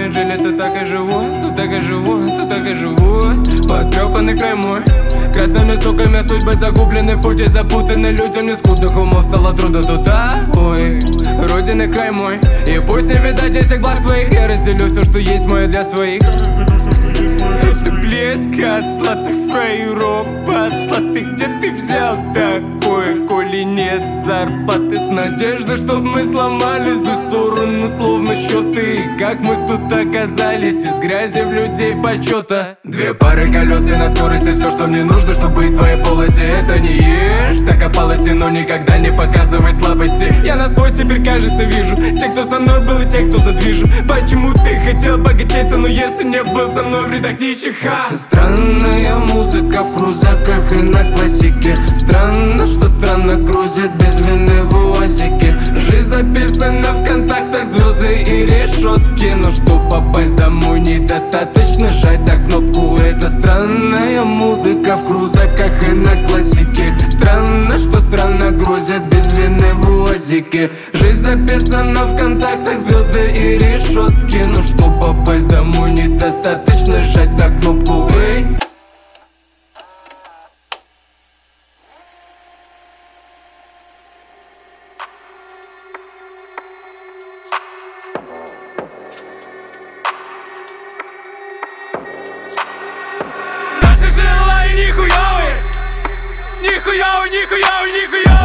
время жили, то так и живу, то так и живу, то так и живу. Потрепанный край мой, красными соками судьбы загублены, пути запутаны, людям не скудных умов стало трудно туда. Ой, родины край мой, и пусть не видать всех благ твоих, я разделю все, что есть мое для своих. Это блеск от златых фрейрок, батла, ты где ты взял такое, коли нет зарплаты? С надеждой, чтоб мы сломались в ту сторону, словно счеты. Как мы тут оказались, из грязи в людей почета. Две пары колес и на скорости все, что мне нужно, чтобы быть в твоей полосе. Это не ешь, так опалости, но никогда не показывай слабости. Я насквозь теперь, кажется, вижу те, кто со мной был, и те, кто за движем. Почему ты хотел богатеться, но если не был со мной в рядах нищих? Это странная музыка в крузаках и на классике. Странно, что странно грузит без вины в УАЗике. Жизнь записана в контактах, звезды и решетки. Но чтоб попасть домой, недостаточно жать на кнопку. Это странная музыка в крузаках и на классике. Странно, что странно грузит без вины в УАЗике. Жизнь записана в контактах, звезды и решетки. Но чтоб попасть домой, недостаточно жать на кнопку. Эй. Наши желания нихуявые, нихуявые, нихуявые, нихуявые.